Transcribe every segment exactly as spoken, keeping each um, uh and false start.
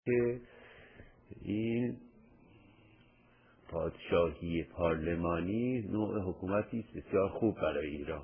که این پادشاهی پارلمانی نوع حکومتی است بسیار خوب برای ایران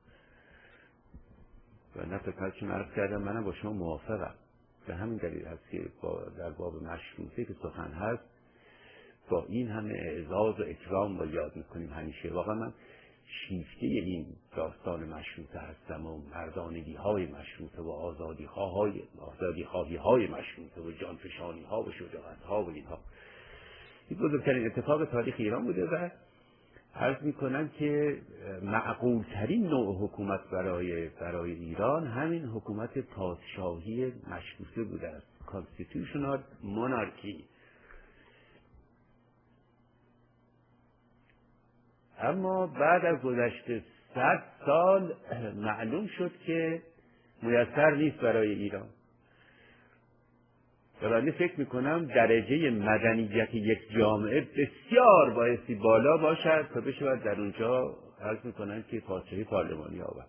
و نه فقط چون عرض کردم منم با شما موافقم. به همین دلیل هست که در باب مشروطه که سخن هست با این همه اعزاز و اکرام با یاد میکنیم همیشه. واقعا من شیفته این داستان مشروطه هستم و مردانگی های مشروطه و آزادی های آزادی خواهی های مشروطه و جانفشانی ها و شجاعت ها و اینها. این بزرگترین اتفاق تاریخ ایران بوده و عرض میکنم که معقول ترین نوع حکومت برای برای ایران همین حکومت پادشاهی مشروطه بوده است. Constitutional monarchy. اما بعد از گذشت صد سال معلوم شد که میسر نیست برای ایران. بنابراین فکر میکنم درجه مدنیت یک جامعه بسیار بایستی بالا باشد تا بشه در اونجا عرض میکنم که پادشاهی پارلمانی آورد.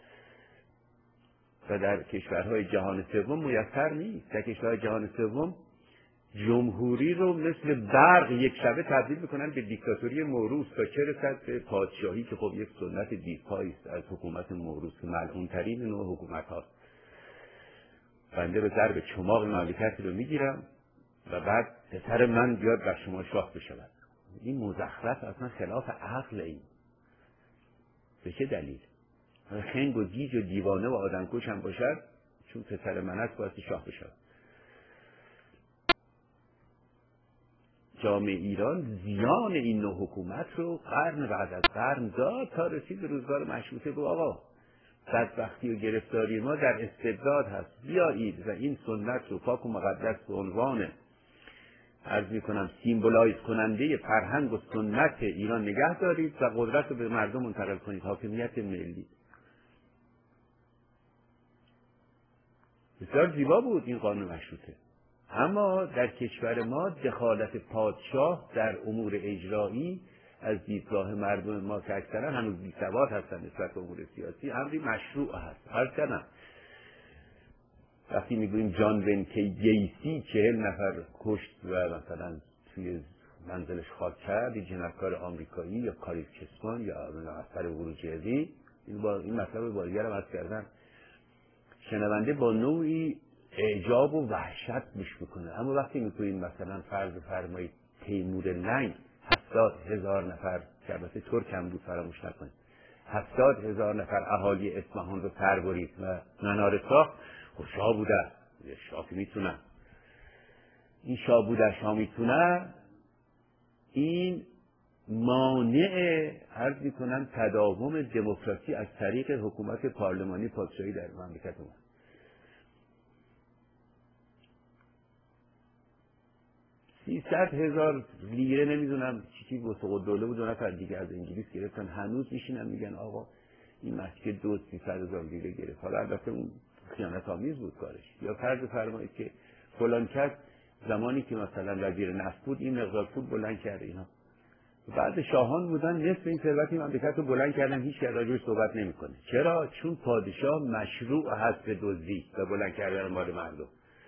و در کشورهای جهان سوم میسر نیست. در کشورهای جهان سوم جمهوری رو مثل برق یک شبه تبدیل میکنن به دیکتاتوری موروث تا چه رسد به پادشاهی که خب یک سنت دیرپایی است از حکومت موروث که ملعون‌ترین نوع حکومت هاست. بنده به ضرب چماق مملکت رو میگیرم و بعد پسر من بیاد بر شما شاه بشود. این مزخرف اصلا خلاف عقل. این به چه دلیل؟ خنگ و گیج و دیوانه و آدمکش هم باشد چون پسر من است باید شاه بشود. جامعه ایران زیان این نوع حکومت رو قرن بعد از قرن داد تا رسید به روزگار مشروطه. گفت آقا بدبختی و گرفتاری ما در استبداد هست، بیایید و این سنت رو پاک و مقدس به عنوان عرض میکنم سیمبولایز کننده فرهنگ و سنت ایران نگه دارید و قدرت رو به مردم منتقل کنید. حاکمیت ملی. بسیار زیبا بود این قانون مشروطه. اما در کشور ما دخالت پادشاه در امور اجرایی از دیدگاه مردم ما که اکثرا هنوز بی‌سواد هستن نسبت به امور سیاسی امری مشروع هست. عرض کردم وقتی میگوییم جان ونکی گیسی چهل نفر کشت و مثلا توی منزلش خاک کرد، این جنایتکار آمریکایی یا کاریل کسمان یا اثر بروجردی، این با این مطلب بارگر هم عرض کردن. شنونده با نوعی اعجاب و وحشت گوش میکنه. اما وقتی میگوییم مثلا فرض فرمایید تیمور لنگ هفتاد هزار نفر که البته ترک هم بود فراموش نکنید، هفتاد هزار نفر اهالی اصفهان رو سربرید و مناره ساخت. خب شاه بوده، شاه که میتونه، این شاه بوده شاه میتونه، این مانع عرض میکنم تداوم دموکراسی از طریق حکومت پارلمانی پادشاهی در مملکت ما. سیصد هزار لیره نمیدونم چی چی وسق الدوله بود، دو نفر دیگه از انگلیس گرفتن، هنوز میشینن میگن آقا این مسجد دو سیصد هزار لیره گرفت. حالا البته اون خیانت آمیز بود کارش. یا فرض فرمایید که فلان کس زمانی که مثلا وزیر نفت بود این مقدار پول بلند کرده. اینا بعد شاهان بودن نصف این ثروت مملکت رو بلند کردن، هیچ کس راجعش صحبت نمیکنه. چرا؟ چون پادشاه مشروع هست به دزدی و بلند کردن مال مردم.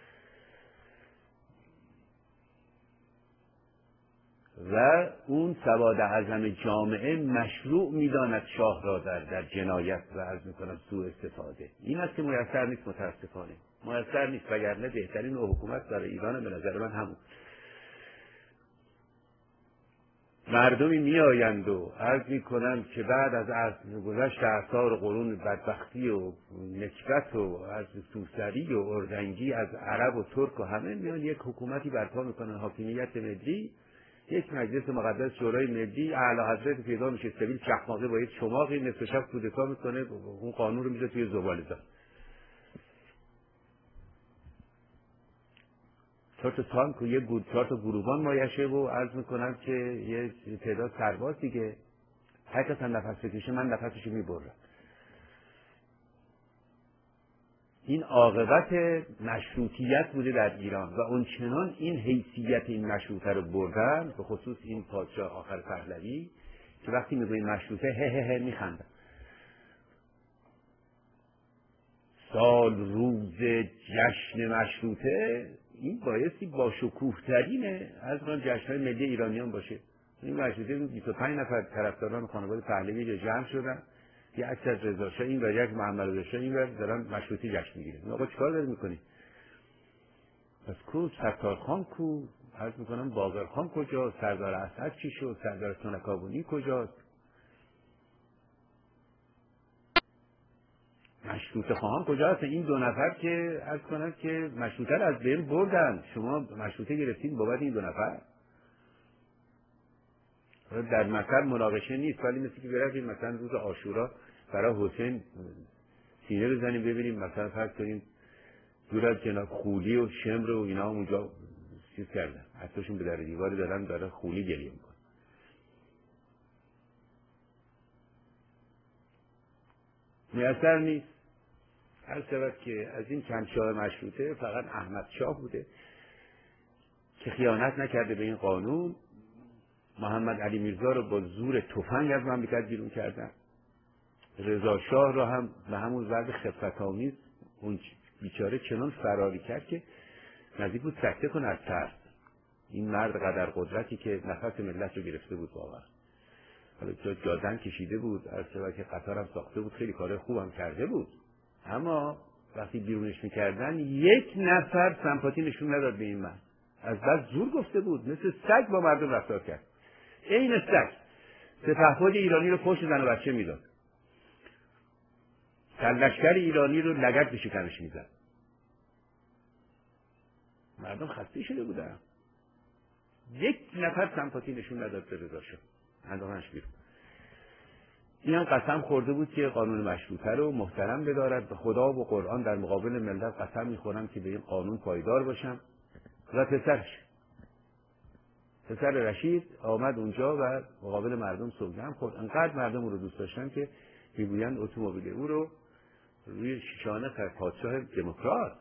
و اون سواد اعظم جامعه مشروع میداند شاه را در در جنایت و عرض میکنم سوء استفاده. این است که میسر نیست، متاسفانه میسر نیست. وگرنه بهترین نوع حکومت برای ایران به نظر من همون. مردمی میآیند و عرض میکنم که بعد از گذشت اعصار و قرون بدبختی و نکبت و عرض سوسری و اردنگی از عرب و ترک و همه میان یک حکومتی برپا میکنن، حاکمیت ملی، یک مجلس مقدس شورای ملی، اعلی حضرت پیدا میشه سبیل چخماقه با یک چماقی نصف شب کودتا میکنه، اون قانون رو میذاره توی زباله‌زار. چهار تا تانک و یه گود چهار تا گروبان مایشه و عرض میکنم که یه تعداد سرباز دیگه. هر کس هم نفس بکشه من نفسشو میبرم. این عاقبت مشروطیت بوده در ایران و اون چنان این حیثیت این مشروطه رو بردن، به خصوص این پادشاه آخر پهلوی که وقتی میگویم مشروطه هه هه هه میخندن. سال روز جشن مشروطه این بایستی با شکوه ترین از اون جشن‌های ملی ایرانیان باشه. این مشروطه بیست و پنج نفر طرفداران خانواده پهلوی جمع شدن، یه عکس از رضا شاه این و یک محمد رضا شاه این و دارن مشروطه جشن میگیرن. آقا چیکار دارید میکنید؟ پس کو ستارخان کو، عرض میکنم باقرخان کجا، سردار اسد چی شد، سردار سنکابونی کجاست؟ مشروطه خواهان کجا هستن؟ این دو نفر که عرض کنم که مشروطه رو از بین بردن، شما مشروطه گرفتین بابت این دو نفر. در مثل مناقشه نیست، ولی مثل که برفتیم مثلا روز عاشورا برای حسین سینه بزنیم ببینیم مثلا فرض کنیم دور از جناب خولی و شمر و اینا اونجا چیز کردن، حتیشون به در دیواری دارن داره خولی گریه میکنه. میسر نیست. هر شود که از این چند شاه مشروطه فقط احمد شاه بوده که خیانت نکرده به این قانون. محمد علی میرزا رو با زور تفنگ از مملکت بیرون کردن. رضا شاه رو هم به همون وضع خفت‌آمیز اون بیچاره چنان فراری کرد که نزدیک بود سکته کنه از ترس. این مرد قدر قدرتی که نفس ملت رو گرفته بود واقعا. حالا چون جادن کشیده بود، از شبکه که قطار هم ساخته بود، خیلی کار خوب هم کرده بود، اما وقتی بیرونش میکردن یک نفر سمپاتی نشون نداد به این مرد. از بس زور گفته بود، مثل سگ با مردم رفتار کرد. عین سگ. سپهبد ایرانی رو پشت زن و بچه میداد. لشکر ایرانی رو لگد به شکمش میزد. مردم خسته شده بودن. یک نفر سمپاتی نشون نداد به رضا شاه. انداختنش بیرون. این هم قسم خورده بود که قانون مشروطه رو محترم بدارد، به خدا و قرآن در مقابل ملت قسم میخورم که به این قانون پایدار باشم. و پسرش پسر رشید آمد اونجا و مقابل مردم سوگند خورد. انقدر مردم او رو دوست داشتن که میگویند اتومبیل او رو روی شانه پادشاه دموکرات.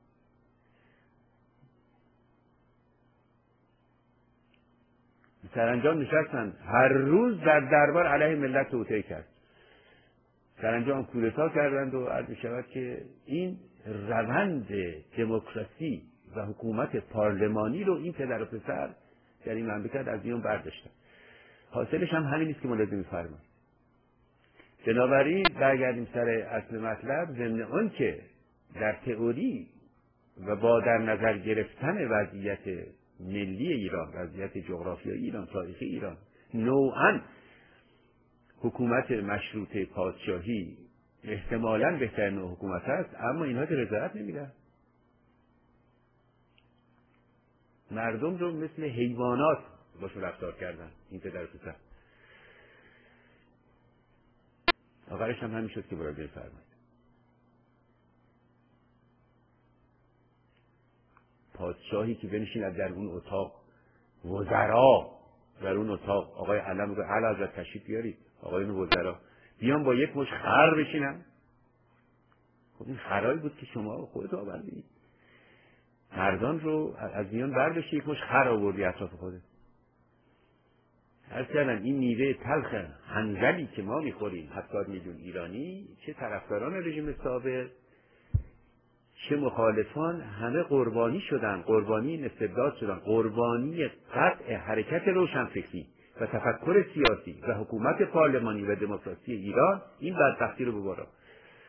سرانجام نشستن هر روز در دربار علیه ملت توطئه کرد. سرانجام کودتا کردند و عرض می‌شود که این روند دموکراسی و حکومت پارلمانی رو این پدر و پسر در این مملکت از میان برداشتن. حاصلش هم همین است که مولوی می‌فرماید. بنابراین برگردیم سر اصل مطلب. ضمن آن که در تئوری و با در نظر گرفتن وضعیت ملی ایران، وضعیت جغرافیایی ایران، تاریخی ایران، نوعاً حکومت مشروطه پادشاهی احتمالاً بهترین نوع حکومت است، اما اینها که رضایت نمیدن. مردم رو مثل حیوانات باشون رفتار کردن این پدر و پسر. آخرش هم همین شد که مراجعه فرمایید. پادشاهی که بنشیند در اون اتاق، وزرا در اون اتاق، آقای علم میگه اعلیحضرت تشریف بیارید، آقایون وزرا بیان با یک مش خر بشینن. خب این خرایی بود که شما خودت آوردید. مردان رو از میان برداشتی یک مش خر آوردی اطراف خودت. عرض کردم این میوه تلخ هنزلی که ما میخوریم، هفتاد میلیون ایرانی، چه طرفداران رژیم سابق چه مخالفان، همه قربانی شدن، قربانی این استبداد شدن، قربانی قطع حرکت روشنفکری و تفکر سیاسی و حکومت پارلمانی و دموکراسی ایران این بدبختی رو ببارا.